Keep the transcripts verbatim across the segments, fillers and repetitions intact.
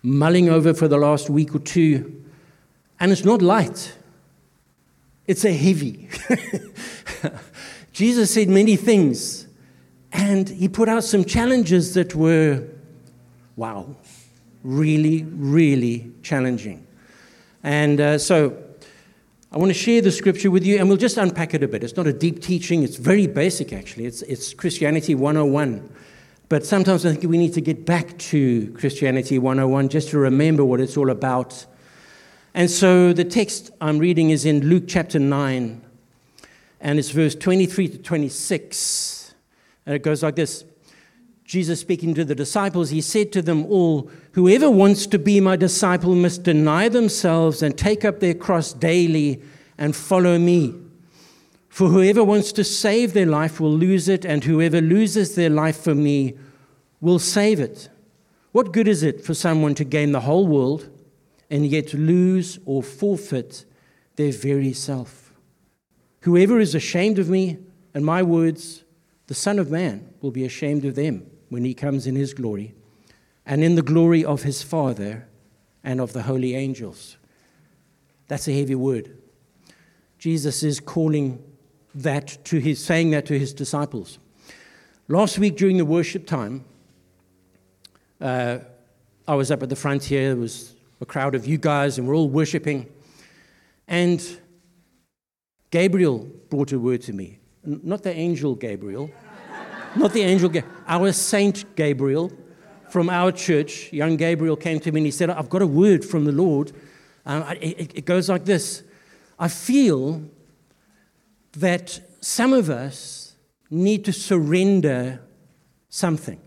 mulling over for the last week or two, and it's not light. It's a heavy. Jesus said many things, and he put out some challenges that were, wow, really, really challenging. And uh, so I want to share the scripture with you, and we'll just unpack it a bit. It's not a deep teaching. It's very basic, actually. It's, it's Christianity one oh one. But sometimes I think we need to get back to Christianity one oh one just to remember what it's all about. And so the text I'm reading is in Luke chapter nine, and it's verse twenty-three to twenty-six. And it goes like this. Jesus speaking to the disciples, he said to them all, "Whoever wants to be my disciple must deny themselves and take up their cross daily and follow me. For whoever wants to save their life will lose it, and whoever loses their life for me will save it. What good is it for someone to gain the whole world and yet lose or forfeit their very self? Whoever is ashamed of me and my words, the Son of Man will be ashamed of them when he comes in his glory, and in the glory of his Father and of the holy angels." That's a heavy word. Jesus is calling that to his, saying that to his disciples. Last week during the worship time, uh, I was up at the front here. There was a crowd of you guys, and we're all worshiping. And Gabriel brought a word to me. Not the angel Gabriel. Not the angel Gabriel. Our Saint Gabriel from our church, young Gabriel, came to me and he said, "I've got a word from the Lord. Um, it, it goes like this. I feel that some of us need to surrender something."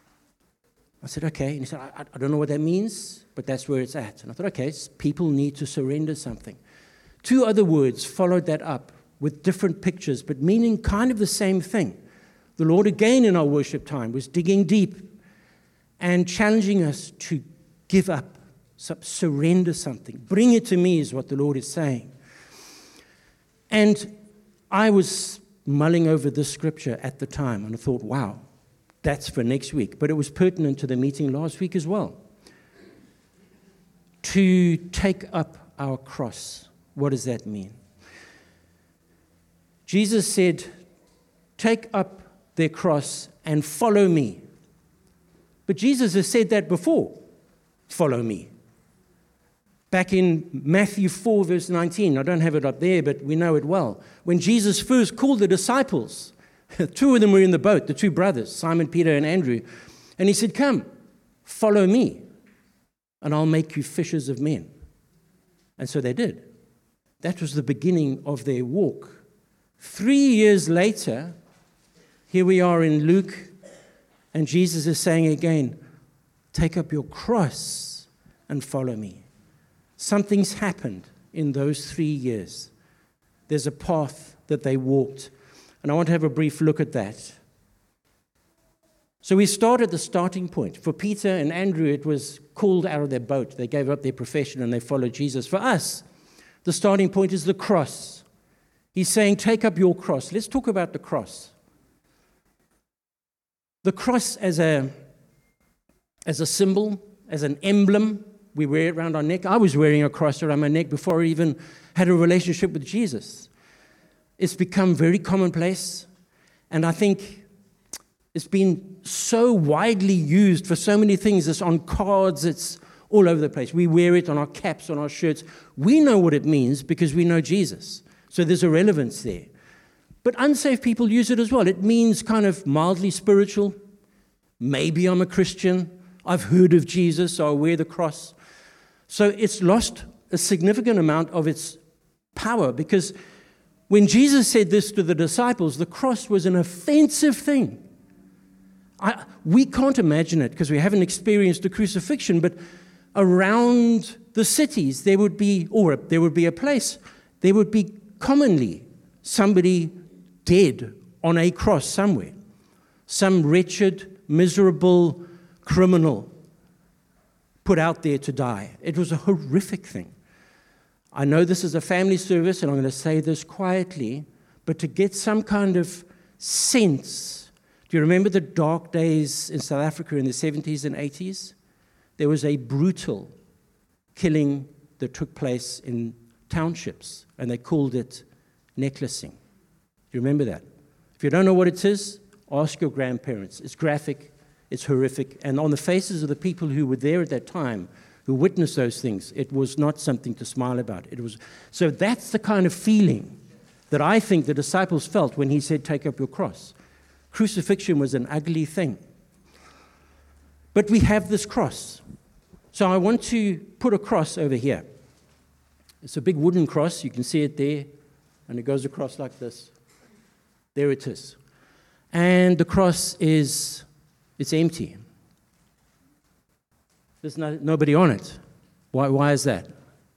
I said, "Okay." And he said, I, I don't know what that means, but that's where it's at. And I thought, okay, people need to surrender something. Two other words followed that up with different pictures, but meaning kind of the same thing. The Lord, again in our worship time, was digging deep and challenging us to give up, surrender something. Bring it to me is what the Lord is saying. And I was mulling over this scripture at the time, and I thought, wow, that's for next week. But it was pertinent to the meeting last week as well. To take up our cross. What does that mean? Jesus said, "Take up their cross and follow me." But Jesus has said that before. Follow me. Back in Matthew four, verse nineteen, I don't have it up there, but we know it well. When Jesus first called the disciples, two of them were in the boat, the two brothers, Simon Peter and Andrew, and he said, "Come, follow me, and I'll make you fishers of men." And so they did. That was the beginning of their walk. Three years later, here we are in Luke, and Jesus is saying again, "Take up your cross and follow me." Something's happened in those three years. There's a path that they walked. And I want to have a brief look at that. So we start at the starting point. For Peter and Andrew, it was called out of their boat. They gave up their profession and they followed Jesus. For us, the starting point is the cross. He's saying, take up your cross. Let's talk about the cross. The cross as a, as a symbol, as an emblem. We wear it around our neck. I was wearing a cross around my neck before I even had a relationship with Jesus. It's become very commonplace, and I think it's been so widely used for so many things. It's on cards, it's all over the place. We wear it on our caps, on our shirts. We know what it means because we know Jesus. So there's a relevance there. But unsaved people use it as well. It means kind of mildly spiritual. Maybe I'm a Christian. I've heard of Jesus, so I wear the cross. So it's lost a significant amount of its power because when Jesus said this to the disciples, the cross was an offensive thing. I, we can't imagine it because we haven't experienced the crucifixion, but around the cities there would be, or there would be a place, there would be commonly somebody dead on a cross somewhere. Some wretched, miserable criminal put out there to die. It was a horrific thing. I know this is a family service, and I'm going to say this quietly, but to get some kind of sense. Do you remember the dark days in South Africa in the seventies and eighties? there was a brutal killing that took place in townships, and they called it necklacing. Do you remember that? If you don't know what it is, ask your grandparents. It's graphic, it's horrific, and on the faces of the people who were there at that time, who witnessed those things, it was not something to smile about. It was so that's the kind of feeling that I think the disciples felt when he said, take up your cross. Crucifixion was an ugly thing. But we have this cross. So I want to put a cross over here. It's a big wooden cross. You can see it there. And it goes across like this. There it is. And the cross is, it's empty. There's no, nobody on it. Why, why is that?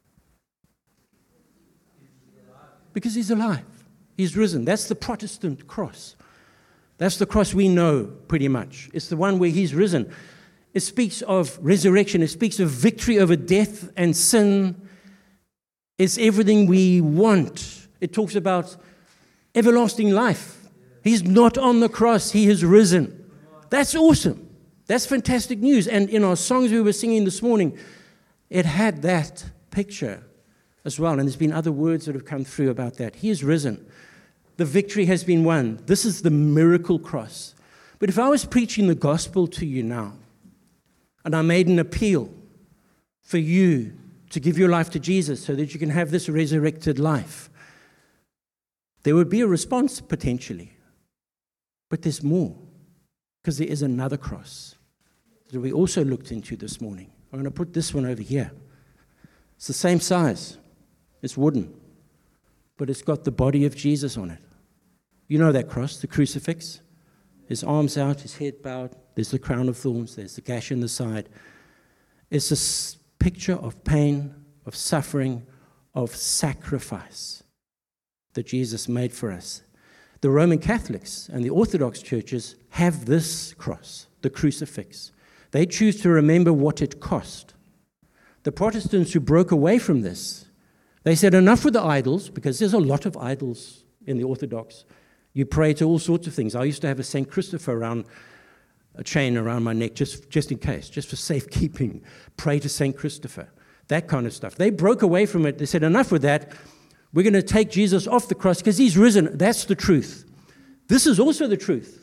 Because he's alive. He's risen. That's the Protestant cross. That's the cross we know pretty much. It's the one where he's risen. It speaks of resurrection. It speaks of victory over death and sin. It's everything we want. It talks about everlasting life. He's not on the cross. He has risen. That's awesome. That's fantastic news. And in our songs we were singing this morning, it had that picture as well. And there's been other words that have come through about that. He is risen. The victory has been won. This is the miracle cross. But if I was preaching the gospel to you now, and I made an appeal for you to give your life to Jesus so that you can have this resurrected life, there would be a response potentially. But there's more, because there is another cross that we also looked into this morning. I'm going to put this one over here. It's the same size. It's wooden, but it's got the body of Jesus on it. You know that cross, the crucifix? His arms out, his head bowed. There's the crown of thorns. There's the gash in the side. It's a s- picture of pain, of suffering, of sacrifice that Jesus made for us. The Roman Catholics and the Orthodox churches have this cross, the crucifix. They choose to remember what it cost. The Protestants who broke away from this, they said, enough with the idols, because there's a lot of idols in the Orthodox. You pray to all sorts of things. I used to have a Saint Christopher around, a chain around my neck, just, just in case, just for safekeeping. Pray to Saint Christopher, that kind of stuff. They broke away from it. They said, enough with that. We're going to take Jesus off the cross because he's risen. That's the truth. This is also the truth.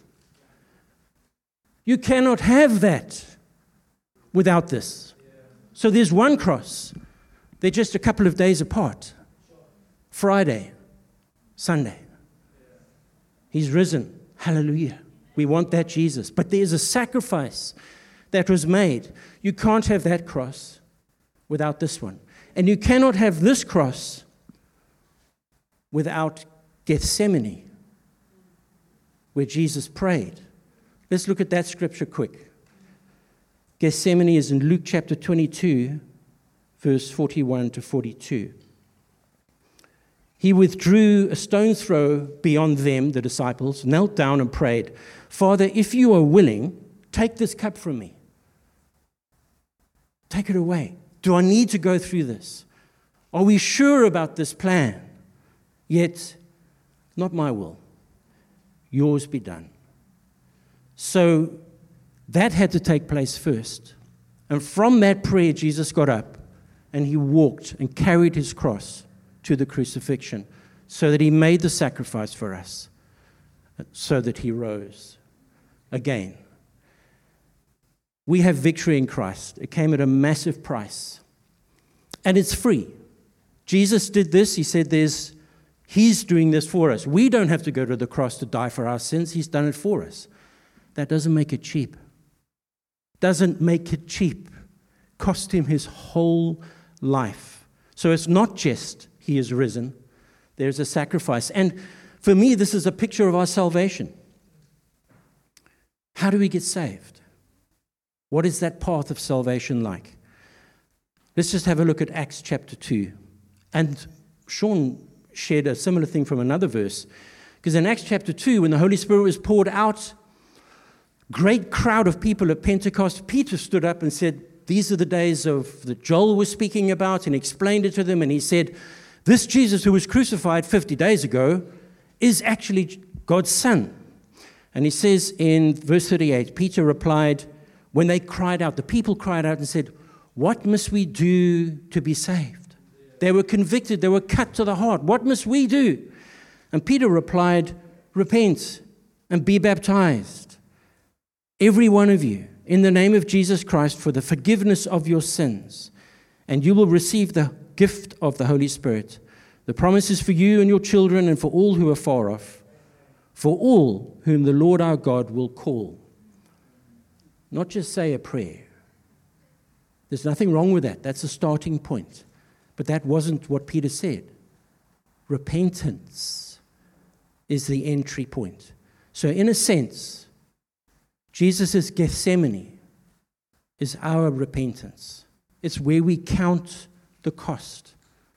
You cannot have that without this. So there's one cross. They're just a couple of days apart. Friday, Sunday. He's risen. Hallelujah. We want that Jesus. But there's a sacrifice that was made. You can't have that cross without this one. And you cannot have this cross without Gethsemane, where Jesus prayed. Let's look at that scripture quick. Gethsemane is in Luke chapter twenty-two, verse forty-one to forty-two. He withdrew a stone's throw beyond them, the disciples, knelt down and prayed, Father, if you are willing, take this cup from me. Take it away. Do I need to go through this? Are we sure about this plan? Yet, not my will. Yours be done. So, that had to take place first. And from that prayer, Jesus got up and he walked and carried his cross to the crucifixion so that he made the sacrifice for us, so that he rose again. We have victory in Christ. It came at a massive price. And it's free. Jesus did this. He said there's, he's doing this for us. We don't have to go to the cross to die for our sins. He's done it for us. That doesn't make it cheap. Doesn't make it cheap. Cost him his whole life. So it's not just he is risen. There's a sacrifice. And for me, this is a picture of our salvation. How do we get saved? What is that path of salvation like? Let's just have a look at Acts chapter two. And Sean shared a similar thing from another verse. Because in Acts chapter two, when the Holy Spirit was poured out, great crowd of people at Pentecost, Peter stood up and said, these are the days of that Joel was speaking about, and explained it to them. And he said, this Jesus who was crucified fifty days ago is actually God's Son. And he says in verse thirty-eight, Peter replied, when they cried out, the people cried out and said, "What must we do to be saved?" They were convicted. They were cut to the heart. What must we do? And Peter replied, "Repent and be baptized, every one of you, in the name of Jesus Christ for the forgiveness of your sins, and you will receive the gift of the Holy Spirit. The promise is for you and your children and for all who are far off, for all whom the Lord our God will call." Not just say a prayer. There's nothing wrong with that. That's a starting point. But that wasn't what Peter said. Repentance is the entry point. So in a sense, Jesus' Gethsemane is our repentance. It's where we count the cost.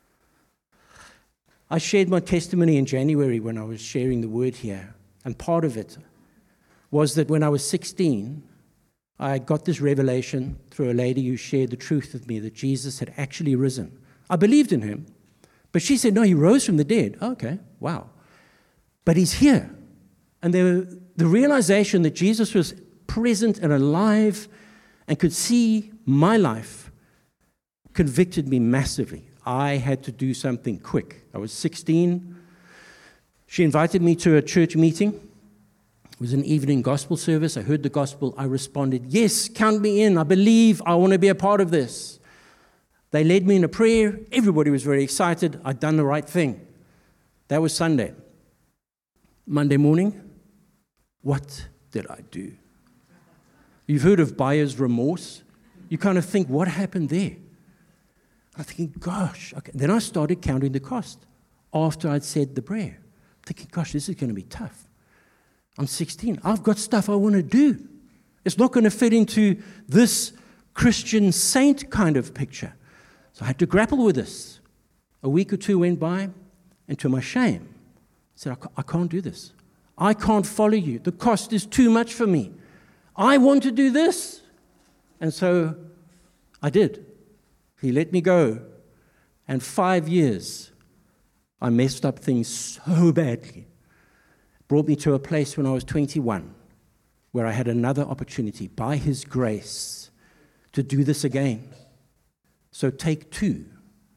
I shared my testimony in January when I was sharing the word here. And part of it was that when I was sixteen, I got this revelation through a lady who shared the truth with me that Jesus had actually risen. I believed in him, but she said, "No, he rose from the dead." Okay, wow. But he's here. And there were, the realization that Jesus was present and alive and could see my life convicted me massively. I had to do something quick. I was sixteen. She invited me to a church meeting. It was an evening gospel service. I heard the gospel. I responded, "Yes, count me in. I believe. I want to be a part of this." They led me in a prayer. Everybody was very excited. I'd done the right thing. That was Sunday. Monday morning, what did I do? You've heard of buyer's remorse. You kind of think, what happened there? I'm thinking, gosh. Okay. Then I started counting the cost after I'd said the prayer. Thinking, gosh, this is going to be tough. I'm sixteen. I've got stuff I want to do. It's not going to fit into this Christian saint kind of picture. So I had to grapple with this. A week or two went by, and to my shame, I said, I can't do this. I can't follow you. The cost is too much for me. I want to do this. And so I did. He let me go. And five years, I messed up things so badly. Brought me to a place when I was twenty-one, where I had another opportunity, by His grace, to do this again. So take two.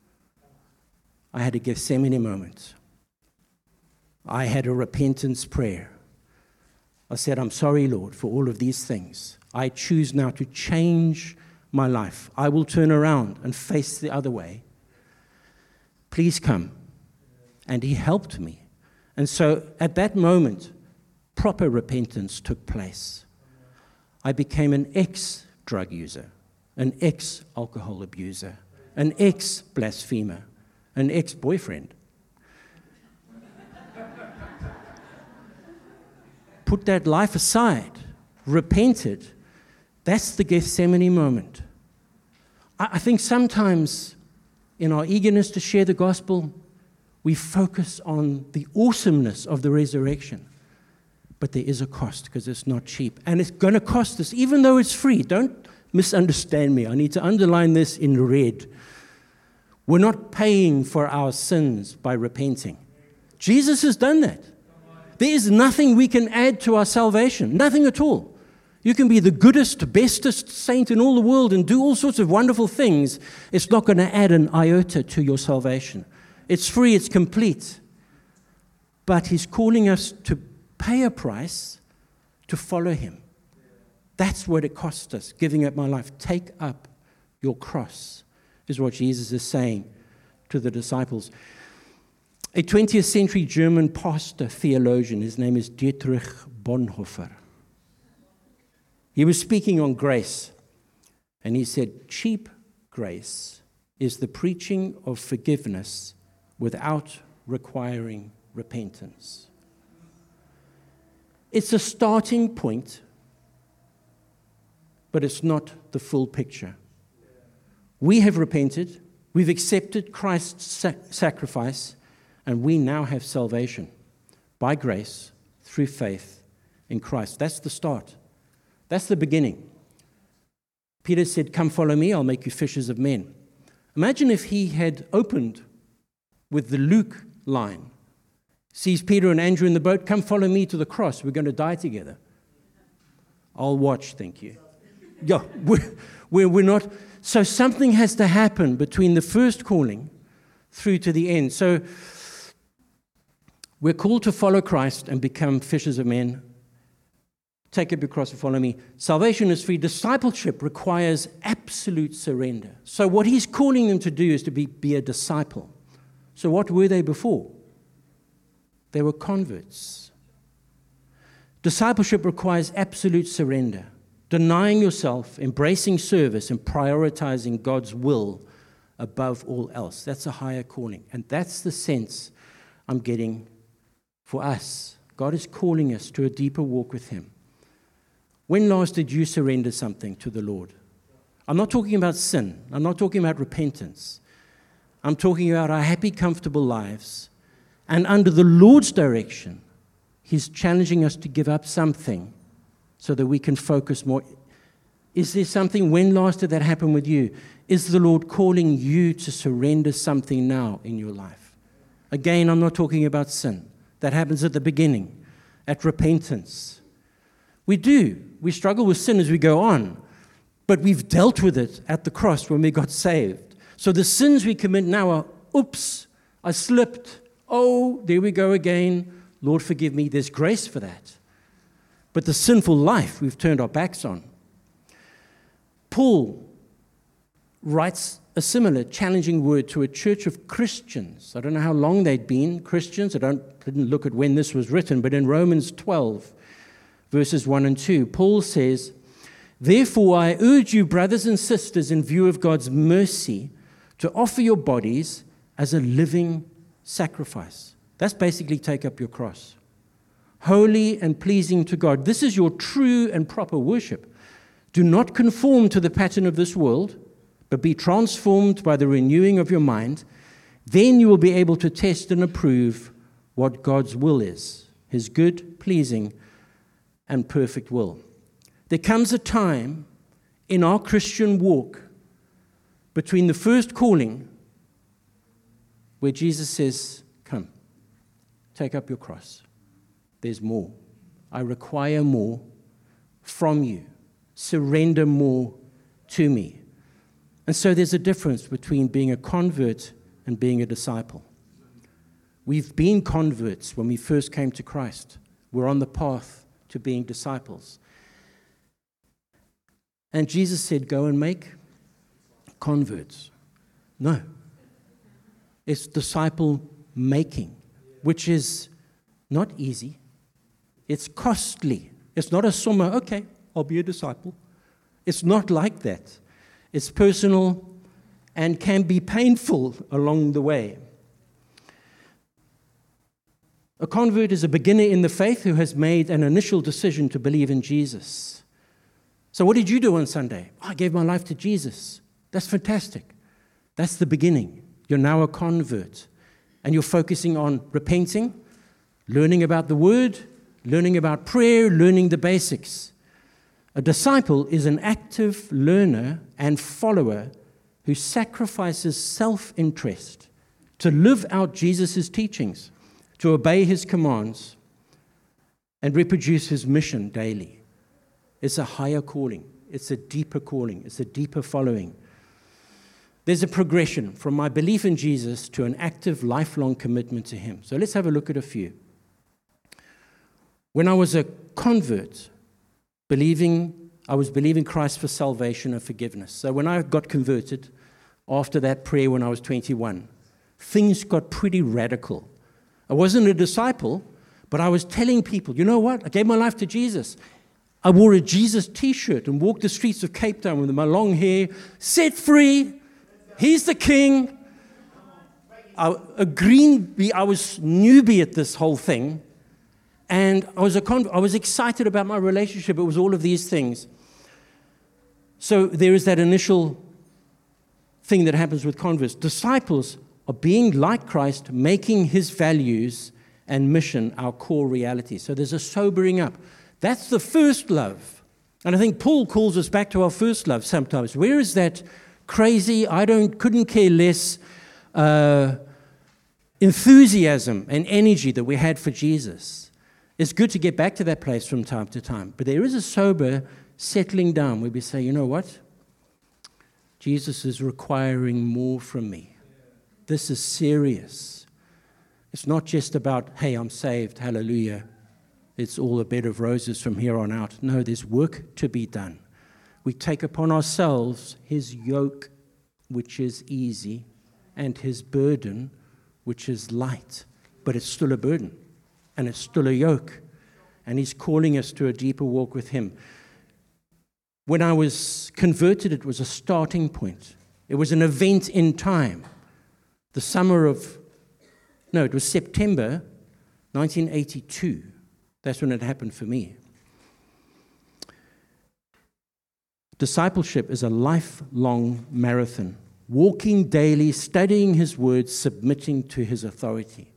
I had a Gethsemane moment. I had a repentance prayer. I said, I'm sorry, Lord, for all of these things. I choose now to change my life. I will turn around and face the other way. Please come. And He helped me. And so at that moment, proper repentance took place. I became an ex-drug user, an ex-alcohol abuser, an ex-blasphemer, an ex-boyfriend. Put that life aside, repented. That's the Gethsemane moment. I, I think sometimes in our eagerness to share the gospel, we focus on the awesomeness of the resurrection. But there is a cost because it's not cheap. And it's going to cost us, even though it's free. Don't misunderstand me. I need to underline this in red. We're not paying for our sins by repenting. Jesus has done that. There is nothing we can add to our salvation. Nothing at all. You can be the goodest, bestest saint in all the world and do all sorts of wonderful things. It's not going to add an iota to your salvation. It's free, it's complete. But He's calling us to pay a price to follow Him. That's what it cost us, giving up my life. Take up your cross, is what Jesus is saying to the disciples. A twentieth century German pastor, theologian, his name is Dietrich Bonhoeffer. He was speaking on grace, and he said, cheap grace is the preaching of forgiveness without requiring repentance. It's a starting point, but it's not the full picture. We have repented, we've accepted Christ's sac- sacrifice, and we now have salvation by grace through faith in Christ. That's the start. That's the beginning. Peter said, come follow me, I'll make you fishers of men. Imagine if he had opened with the Luke line. Sees Peter and Andrew in the boat, come follow me to the cross, we're going to die together. I'll watch, thank you. Yeah, we're, we're, we're not. So something has to happen between the first calling through to the end. So we're called to follow Christ and become fishers of men. Take up your cross and follow me. Salvation is free. Discipleship requires absolute surrender. So what he's calling them to do is to be, be a disciple. So what were they before? They were converts. Discipleship requires absolute surrender, denying yourself, embracing service, and prioritizing God's will above all else. That's a higher calling. And that's the sense I'm getting for us. God is calling us to a deeper walk with him. When last did you surrender something to the Lord? I'm not talking about sin. I'm not talking about repentance. I'm talking about our happy, comfortable lives. And under the Lord's direction, he's challenging us to give up something so that we can focus more. Is there something, when last did that happen with you? Is the Lord calling you to surrender something now in your life? Again, I'm not talking about sin. That happens at the beginning, at repentance. We do. We struggle with sin as we go on, but we've dealt with it at the cross when we got saved. So the sins we commit now are, oops, I slipped. Oh, there we go again. Lord, forgive me. There's grace for that. But the sinful life we've turned our backs on. Paul writes a similar challenging word to a church of Christians. I don't know how long they'd been Christians. I don't, didn't look at when this was written, but in Romans twelve, verses one and two, Paul says, "Therefore I urge you, brothers and sisters, in view of God's mercy, to offer your bodies as a living sacrifice." That's basically take up your cross. Holy and pleasing to God. This is your true and proper worship. Do not conform to the pattern of this world, but be transformed by the renewing of your mind. Then you will be able to test and approve what God's will is, his good, pleasing, and perfect will. There comes a time in our Christian walk between the first calling where Jesus says, "Come, take up your cross. There's more. I require more from you. Surrender more to me." And so there's a difference between being a convert and being a disciple. We've been converts when we first came to Christ. We're on the path to being disciples. And Jesus said, go and make converts. No. It's disciple making, which is not easy. It's costly. It's not a summa, okay, I'll be a disciple. It's not like that. It's personal and can be painful along the way. A convert is a beginner in the faith who has made an initial decision to believe in Jesus. So what did you do on Sunday? Oh, I gave my life to Jesus. That's fantastic. That's the beginning. You're now a convert. And you're focusing on repenting, learning about the Word, learning about prayer, learning the basics. A disciple is an active learner and follower who sacrifices self-interest to live out Jesus' teachings, to obey his commands, and reproduce his mission daily. It's a higher calling. It's a deeper calling. It's a deeper following. There's a progression from my belief in Jesus to an active, lifelong commitment to him. So let's have a look at a few. When I was a convert, believing, I was believing Christ for salvation and forgiveness. So when I got converted, after that prayer when I was twenty-one, things got pretty radical. I wasn't a disciple, but I was telling people, you know what? I gave my life to Jesus. I wore a Jesus t-shirt and walked the streets of Cape Town with my long hair, set free. He's the king. I, a green bee, I was newbie at this whole thing. And I was, a con- I was excited about my relationship. It was all of these things. So there is that initial thing that happens with converts. Disciples are being like Christ, making his values and mission our core reality. So there's a sobering up. That's the first love. And I think Paul calls us back to our first love sometimes. Where is that crazy, I don't, couldn't care less uh, enthusiasm and energy that we had for Jesus? It's good to get back to that place from time to time. But there is a sober settling down, where we say, you know what? Jesus is requiring more from me. This is serious. It's not just about, hey, I'm saved, hallelujah. It's all a bed of roses from here on out. No, there's work to be done. We take upon ourselves his yoke, which is easy, and his burden, which is light. But it's still a burden, and it's still a yoke. And he's calling us to a deeper walk with him. When I was converted, it was a starting point. It was an event in time. The summer of, no, it was September nineteen eighty-two. That's when it happened for me. Discipleship is a lifelong marathon. Walking daily, studying his words, submitting to his authority.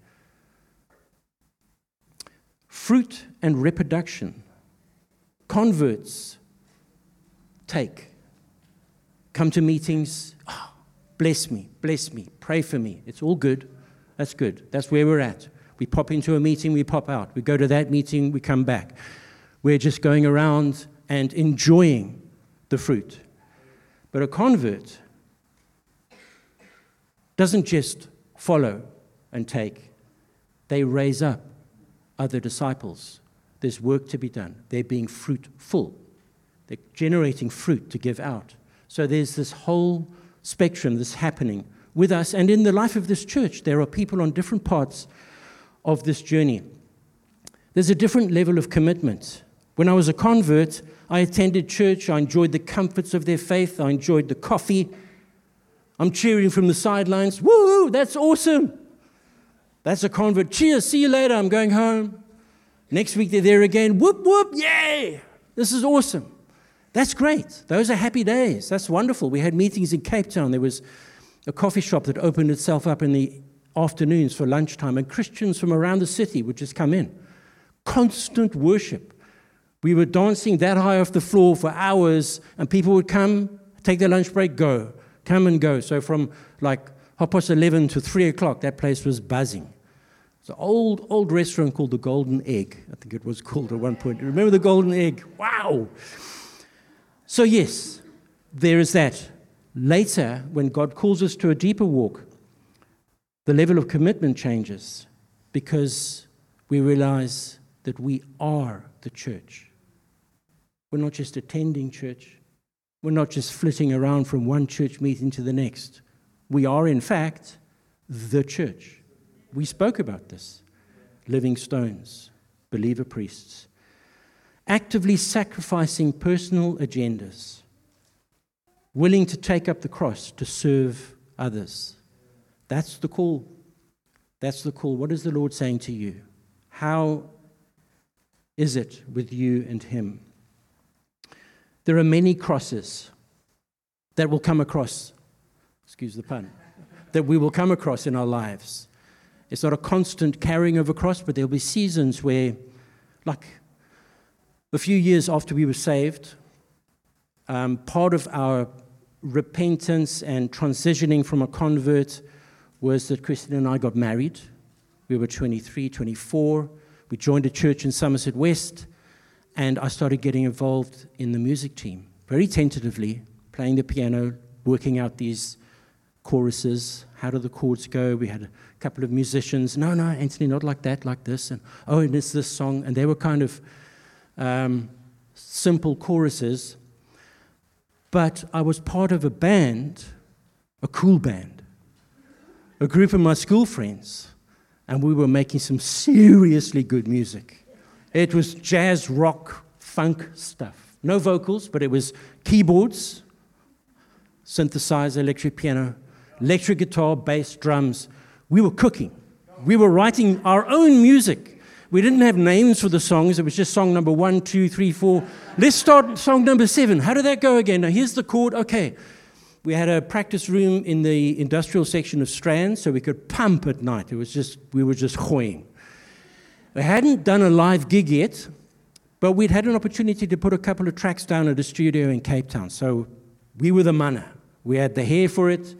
Fruit and reproduction. Converts take. Come to meetings. Oh, bless me, bless me, pray for me. It's all good. That's good. That's where we're at. We pop into a meeting, we pop out. We go to that meeting, we come back. We're just going around and enjoying the fruit. But a convert doesn't just follow and take. They raise up other disciples. There's work to be done. They're being fruitful. They're generating fruit to give out. So there's this whole spectrum that's happening with us. And in the life of this church, there are people on different parts of this journey. There's a different level of commitment. When I was a convert, I attended church. I enjoyed the comforts of their faith. I enjoyed the coffee. I'm cheering from the sidelines. Woo, that's awesome. That's a convert. Cheers, see you later. I'm going home. Next week they're there again. Whoop, whoop, yay. This is awesome. That's great. Those are happy days. That's wonderful. We had meetings in Cape Town. There was a coffee shop that opened itself up in the afternoons for lunchtime, and Christians from around the city would just come in. Constant worship. We were dancing that high off the floor for hours, and people would come, take their lunch break, go, come and go. So from like half past eleven to three o'clock, that place was buzzing. It's an old, old restaurant called the Golden Egg. I think it was called at one point. Remember the Golden Egg? Wow. So yes, there is that. Later, when God calls us to a deeper walk, the level of commitment changes because we realize that we are the church. We're not just attending church. We're not just flitting around from one church meeting to the next. We are, in fact, the church. We spoke about this. Living stones, believer priests. Actively sacrificing personal agendas. Willing to take up the cross to serve others. That's the call. That's the call. What is the Lord saying to you? How is it with you and him? There are many crosses that will come across, excuse the pun, that we will come across in our lives. It's not a constant carrying of a cross, but there'll be seasons where, like a few years after we were saved, um, part of our repentance and transitioning from a convert was that Christine and I got married. We were twenty-three, twenty-four. We joined a church in Somerset West, and I started getting involved in the music team, very tentatively, playing the piano, working out these choruses. How do the chords go? We had a couple of musicians. No, no, Anthony, not like that, like this. And oh, and it's this song. And they were kind of um, simple choruses. But I was part of a band, a cool band, a group of my school friends, and we were making some seriously good music. It was jazz, rock, funk stuff. No vocals, but it was keyboards, synthesizer, electric piano, electric guitar, bass, drums. We were cooking. We were writing our own music. We didn't have names for the songs. It was just song number one, two, three, four. Let's start song number seven. How did that go again? Now, here's the chord. Okay. We had a practice room in the industrial section of Strand, so we could pump at night. It was just, we were just hoying. We hadn't done a live gig yet, but we'd had an opportunity to put a couple of tracks down at a studio in Cape Town. So we were the manna. We had the hair for it.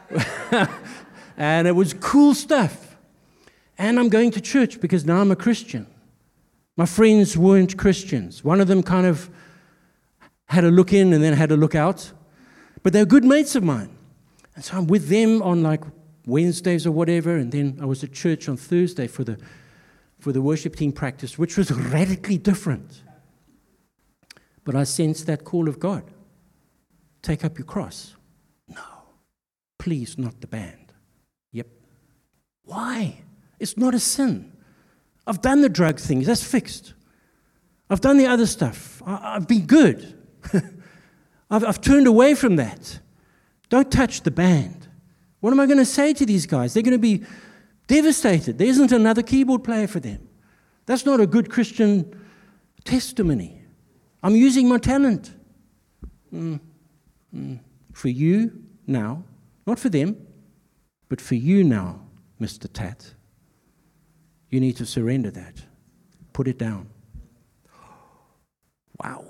And it was cool stuff. And I'm going to church because now I'm a Christian. My friends weren't Christians. One of them kind of had a look in and then had a look out. But they're good mates of mine. And so I'm with them on like Wednesdays or whatever, and then I was at church on Thursday for the for the worship team practice, which was radically different. But I sensed that call of God. Take up your cross. No. Please, not the band. Yep. Why? It's not a sin. I've done the drug things. That's fixed. I've done the other stuff. I, I've been good. I've, I've turned away from that. Don't touch the band. What am I going to say to these guys? They're going to be devastated. There isn't another keyboard player for them. That's not a good Christian testimony. I'm using my talent. Mm, mm. For you now, not for them, but for you now, Mister Tat. You need to surrender that. Put it down. Wow.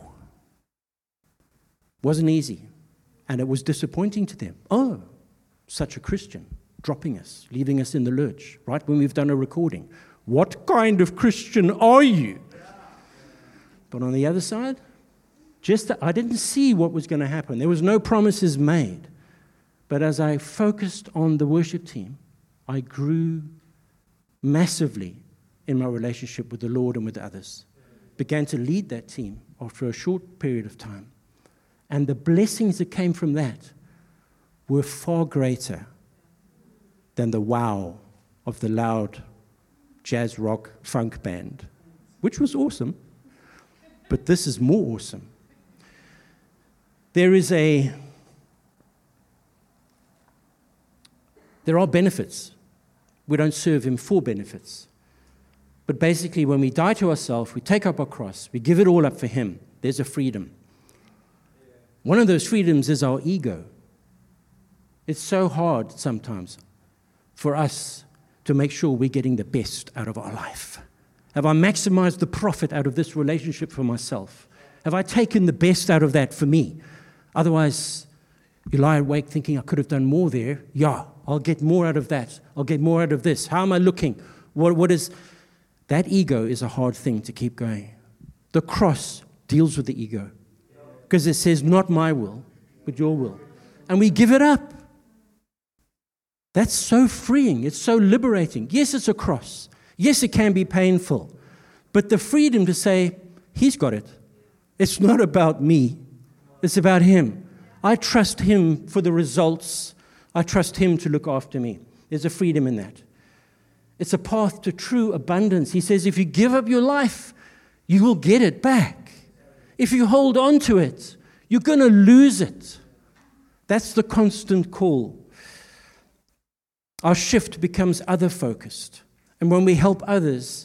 Wasn't easy. And it was disappointing to them. Oh, such a Christian, dropping us, leaving us in the lurch, right when we've done a recording. What kind of Christian are you? But on the other side, just I didn't see what was going to happen. There was no promises made. But as I focused on the worship team, I grew massively in my relationship with the Lord and with others. Began to lead that team after a short period of time. And the blessings that came from that were far greater than the wow of the loud jazz rock funk band, which was awesome, but this is more awesome. There is a, there are benefits. We don't serve Him for benefits. But basically, when we die to ourselves, we take up our cross, we give it all up for Him, there's a freedom. One of those freedoms is our ego. It's so hard sometimes for us to make sure we're getting the best out of our life. Have I maximized the profit out of this relationship for myself? Have I taken the best out of that for me? Otherwise, you lie awake thinking I could have done more there. Yeah, I'll get more out of that. I'll get more out of this. How am I looking? What, what is... That ego is a hard thing to keep going. The cross deals with the ego. Because it says, not my will, but your will. And we give it up. That's so freeing. It's so liberating. Yes, it's a cross. Yes, it can be painful. But the freedom to say, He's got it. It's not about me. It's about Him. I trust Him for the results. I trust Him to look after me. There's a freedom in that. It's a path to true abundance. He says, if you give up your life, you will get it back. If you hold on to it, you're going to lose it. That's the constant call. Our shift becomes other-focused. And when we help others,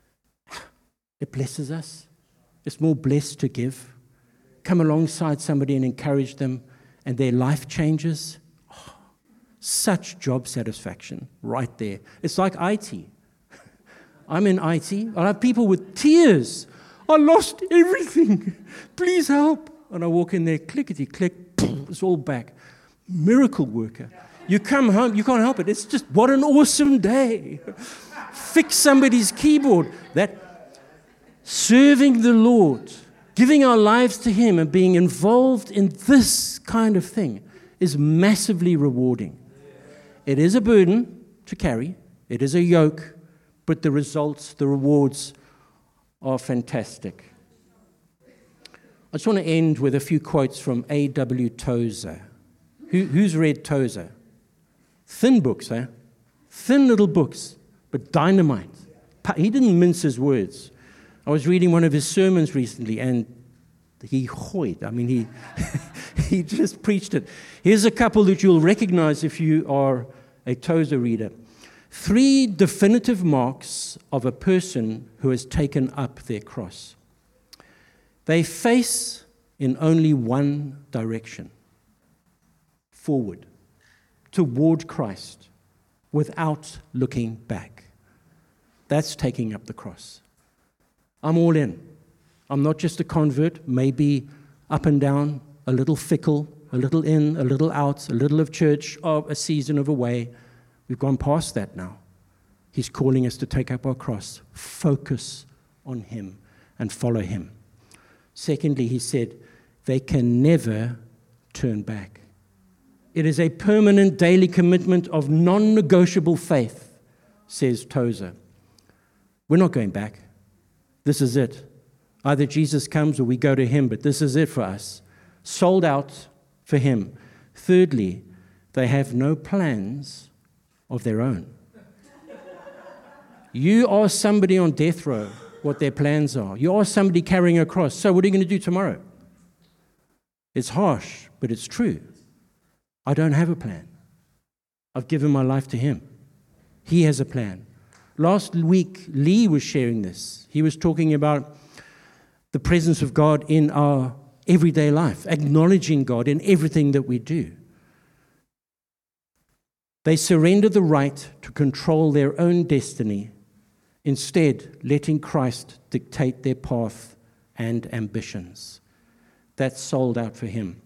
it blesses us. It's more blessed to give. Come alongside somebody and encourage them, and their life changes. Oh, such job satisfaction right there. It's like I T. I'm in I T. I have people with tears. I lost everything. Please help. And I walk in there, clickety click, it's all back. Miracle worker. You come home, you can't help it. It's just, what an awesome day. Fix somebody's keyboard. That serving the Lord, giving our lives to Him and being involved in this kind of thing is massively rewarding. It is a burden to carry. It is a yoke, but the results, the rewards are fantastic. I just want to end with a few quotes from A W Tozer. Who, who's read Tozer? Thin books, eh? Thin little books, but dynamite. He didn't mince his words. I was reading one of his sermons recently, and he hoyed. I mean, he he just preached it. Here's a couple that you'll recognize if you are a Tozer reader. Three definitive marks of a person who has taken up their cross. They face in only one direction, forward, toward Christ, without looking back. That's taking up the cross. I'm all in. I'm not just a convert, maybe up and down, a little fickle, a little in, a little out, a little of church, or a season of away. We've gone past that now. He's calling us to take up our cross, focus on Him, and follow Him. Secondly, He said, they can never turn back. It is a permanent daily commitment of non-negotiable faith, says Tozer. We're not going back. This is it. Either Jesus comes or we go to him, but this is it for us. Sold out for him. Thirdly, they have no plans of their own. You ask somebody on death row what their plans are. You ask somebody carrying a cross, so what are you going to do tomorrow? It's harsh, but it's true. I don't have a plan. I've given my life to him. He has a plan. Last week, Lee was sharing this. He was talking about the presence of God in our everyday life, acknowledging God in everything that we do. They surrender the right to control their own destiny, instead letting Christ dictate their path and ambitions. That's sold out for him.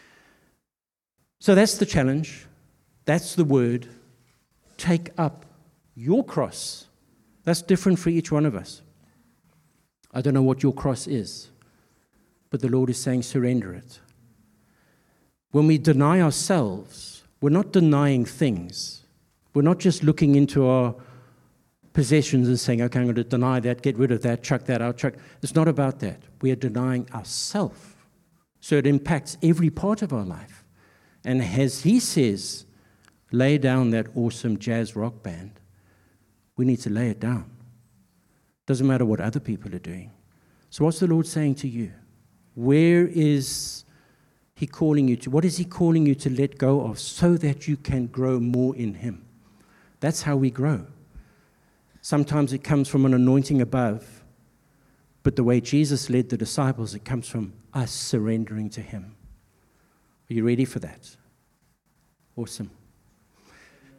So that's the challenge. That's the word. Take up your cross. That's different for each one of us. I don't know what your cross is, but the Lord is saying surrender it. When we deny ourselves, we're not denying things. We're not just looking into our possessions and saying, okay, I'm going to deny that, get rid of that, chuck that out, chuck. It's not about that. We are denying ourselves. So it impacts every part of our life. And as he says, lay down that awesome jazz rock band, we need to lay it down. Doesn't matter what other people are doing. So what's the Lord saying to you? Where is he calling you to? What is he calling you to let go of so that you can grow more in him? That's how we grow. Sometimes it comes from an anointing above, but the way Jesus led the disciples, it comes from us surrendering to him. Are you ready for that? Awesome.